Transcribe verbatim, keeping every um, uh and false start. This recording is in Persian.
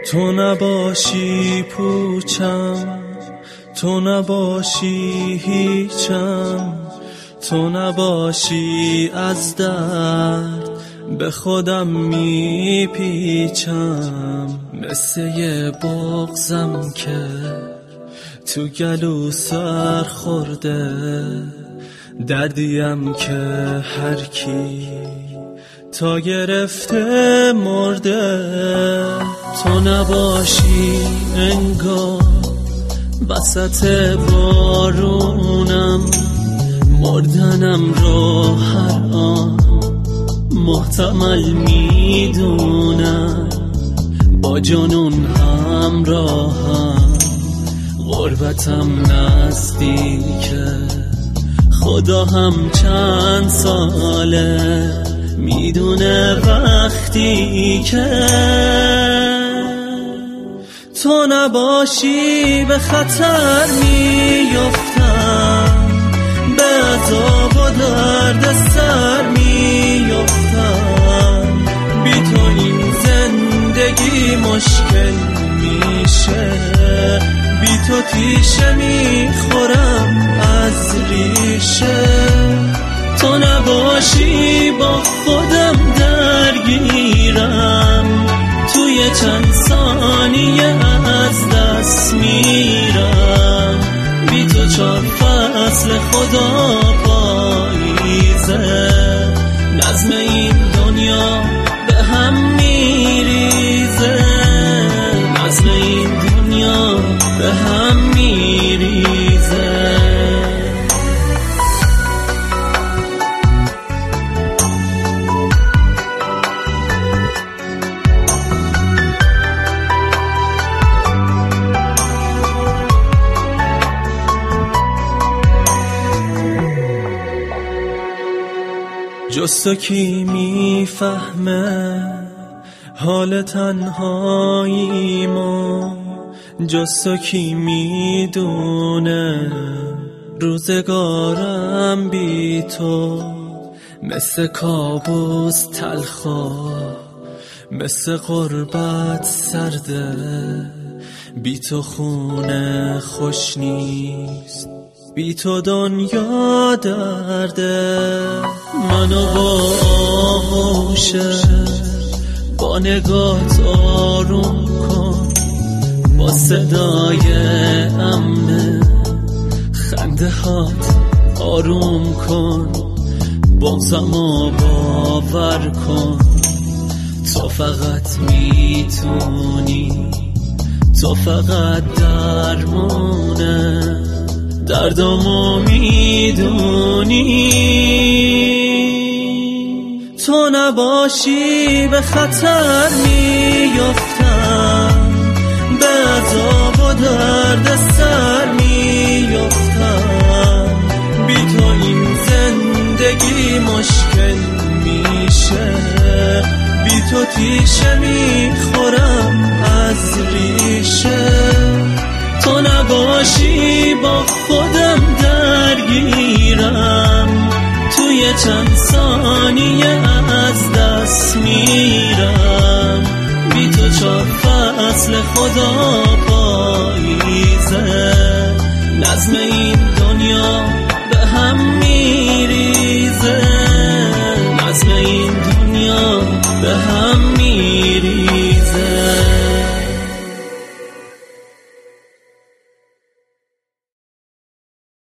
تو نباشی پوچم، تو نباشی هیچم، تو نباشی از درد به خودم میپیچم. مثل یه بغضم که تو گلو سر خورده، دردیم که هر کی تا گرفته مرده. تو نباشی انگار وسط بارونم، مردنم رو هر آن محتمل میدونم. با جنون همراهم، غربتم نزدیکه، خدا هم چند ساله میدونه وقتی که تو نباشی به خطر میفتم، به عذاب و درد سر میفتم. بی تو این زندگی مشکل میشه، بی تو تیشه میخورم از ریشه. تو نباشی با خودم درگیرم، توی چند ثانیه از دست میرم. بی تو چار فصل خدا پاییزه، نظم این دنیا به هم میریزه، نظم این دنیا به هم میریزه. جز تو کی میفهمه حال تنهاییمو، جز تو کی میدونه روزگارم بی تو. مثل کابوس تلخا، مثل غربت سرده، بی تو خونه خوش نیست، بی تو دنیا درده. منو با آغوشه، با نگات آروم کن، با صدای امنه خنده هات آروم کن. بغضمو باور کن، تو فقط میتونی، تو فقط درمونه دردمو میدونی. تو نباشی به خطر میفتم، به عذاب و درد سر میفتم. بی تو این زندگی مشکل میشه، بی تو تیشه میخورم از ریشه. تو نباشی با خودم درگیرم، توی چند ثانیه از دست میرم. بی تو چار فصل خدا پاییزه، نظم این دنیا به هم میریزه، نظم این دنیا به هم